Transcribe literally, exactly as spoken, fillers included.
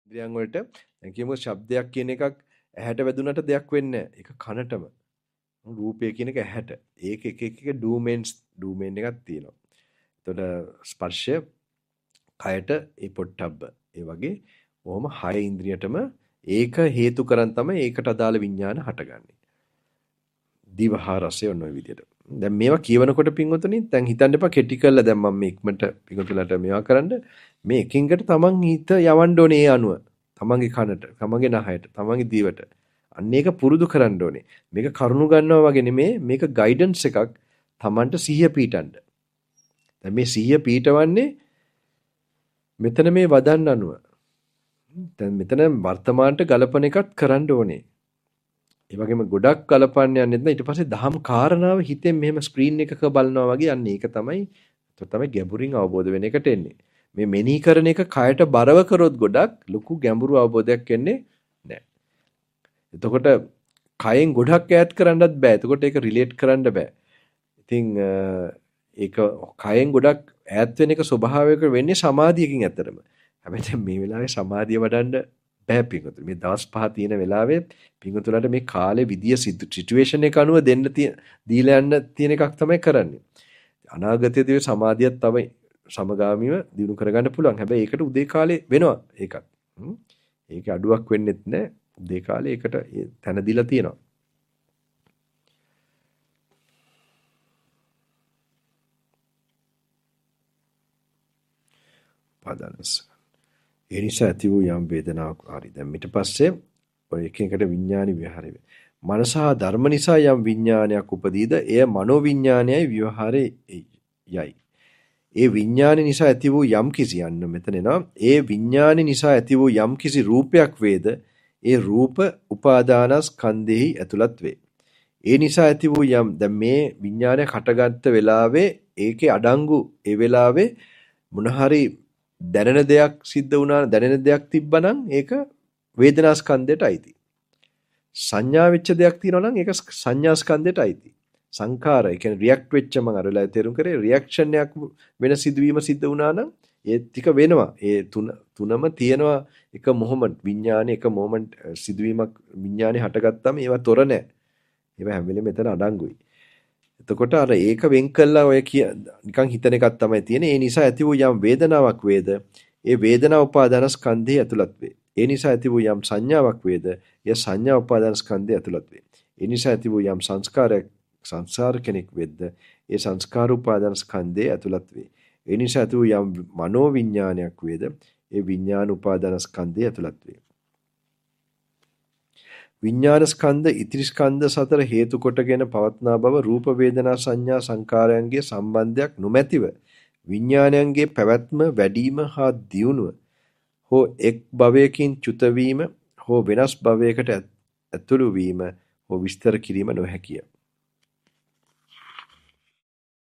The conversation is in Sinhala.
ඉන්ද්‍රියන් වලට දැන් කියමු ශබ්දයක් කියන එකක් ඇහැට වැදුනට දෙයක් වෙන්නේ නැහැ. ඒක කනටම. රූපය කියන එක ඇහැට. ඒක එක එක එක ඩූමෙන්ස් ඩූමෙන් එකක් තියෙනවා. එතකොට ස්පර්ශය කයට ඒ පොට්ටබ්බ. ඒ වගේ ඔහොම හය ඉන්ද්‍රියටම ඒක හේතු කරන් තමයි ඒකට අදාළ විඥාන හටගන්නේ. දිවහා රසය ඔන්න ඔය විදිහට. දැන් මේවා කියවනකොට පින්වතුනි දැන් හිතන්න එපා කෙටි කරලා දැන් මම මේ ඉක්මනට පින්වතුන්ලට මේවා කරන්න මේ එකින්කට තමන් හිත යවන්න ඕනේ ඒ අනුව. තමන්ගේ කනට, තමන්ගේ නහයට, තමන්ගේ දිවට. අන්න ඒක පුරුදු කරන්න ඕනේ. මේක කරුණු ගන්නවා වගේ නෙමේ මේක ගයිඩන්ස් එකක් තමන්ට සිහිය පීටන්න. දැන් මේ සිහිය පීටවන්නේ මෙතන මේ වදන් අනුව. දැන් මෙතන වර්තමානට ගලපන එකත් කරන්න ඕනේ. ඒ වගේම ගොඩක් කලපන්න යන්නේ නැත්නම් ඊට පස්සේ දහම් කාරණාව හිතෙන් මෙහෙම ස්ක්‍රීන් එකක බලනවා වගේ යන්නේ. ඒක තමයි ඒක තමයි ගැඹුරින් අවබෝධ වෙන එකට එන්නේ. මේ මෙනෙහි කරන එක කයට බරව කරොත් ගොඩක් ලොකු ගැඹුරු අවබෝධයක් එන්නේ නැහැ. එතකොට කයෙන් ගොඩක් ඈත් කරන්නත් බෑ. එතකොට ඒක රිලේට් කරන්න බෑ. ඉතින් ඒක කයෙන් ගොඩක් ඈත් වෙන එක ස්වභාවයක වෙන්නේ සමාධියකින් ඇතරම. හැබැයි මේ වෙලාවේ සමාධිය වඩන්න බෑ පිංගුතුනි. මේ දවස් පහ තියෙන වෙලාවේ පිංගුතුලට මේ කාලේ විදිය සිටුේෂන් එක අනුව දෙන්න දීලා යන්න තියෙන එකක් තමයි කරන්නේ. අනාගතයේදී සමාධියත් තමයි සමගාමීව දිනු කරගන්න පුළුවන්. හැබැයි ඒකට උදේ කාලේ වෙනවා ඒකත්. ඒකේ අඩුවක් වෙන්නෙත් නැහැ. උදේ කාලේ ඒකට තැන දීලා තියෙනවා. පදනස්. ඒ නිසා ඇති වූ යම් වේදනාවක් හරි. දැන් ඊට පස්සේ ඔය එකිනෙකට විඥානි විහාරය වේ. මනසහා ධර්ම නිසා යම් විඥානයක් උපදීද එය මනෝ විඥානයයි විවහාරේ යයි. ඒ විඥානි නිසා ඇති වූ යම් කිසි යන්න මෙතන එනවා. ඒ විඥානි නිසා ඇති වූ යම් කිසි රූපයක් වේද ඒ රූප උපාදානස්කන්ධෙහි ඇතුළත් වේ. ඒ නිසා ඇති වූ යම් දැන් මේ විඥානය හටගත්ත වෙලාවේ ඒකේ අඩංගු ඒ වෙලාවේ මොන හරි දැනෙන දෙයක් සිද්ධ වුණා දැනෙන දෙයක් තිබ්බනම් ඒක වේදනා ස්කන්ධයට අයිති. සංඥා වෙච්ච දෙයක් තියෙනවා නම් ඒක සංඥා ස්කන්ධයට අයිති. සංඛාර ඒ කියන්නේ රියැක්ට් වෙච්ච මම අර වෙලාවේ තේරුම් කරේ රියැක්ෂන් එකක් වෙන සිදුවීම සිද්ධ වුණා නම් ඒ ටික වෙනවා. ඒ තුන තුනම තියෙනවා එක මොහොමන්ට් විඥානේ එක මොමන්ට් සිදුවීමක් විඥානේ හටගත්තාම ඒවා තොර නැහැ. ඒවා හැම වෙලේම මෙතන අඩංගුයි. එතකොට අර ඒක වෙන් කළා ඔය නිකන් හිතන එකක් තමයි තියෙන්නේ. ඒ නිසා ඇති වූ යම් වේදනාවක් වේද ඒ වේදනා උපාදාන ස්කන්ධය ඇතුළත් වේ. ඒ නිසා ඇති වූ යම් සංඥාවක් වේද ඒ සංඥා උපාදාන ස්කන්ධය ඇතුළත් වේ. ඒ නිසා ඇති වූ යම් සංස්කාරයක් සංසාර කෙනෙක් වෙද්ද ඒ සංස්කාර උපාදාන ස්කන්ධය ඇතුළත් වේ. ඒ නිසා ඇති වූ යම් මනෝ විඥානයක් වේද ඒ විඥාන උපාදාන ස්කන්ධය ඇතුළත් වේ. විඥාන ස්කන්ධ ඉතිරි ස්කන්ධ සතර හේතු කොටගෙන පවත්නා බව රූප වේදනා සංඥා සංකාරයන්ගේ සම්බන්ධයක් නොමැතිව විඥානයන්ගේ පැවැත්ම වැඩිම හා දියුණුව හෝ එක් භවයකින් චුත වීම හෝ වෙනස් භවයකට ඇතුළු වීම හෝ විස්තර කිරීම නොහැකිය.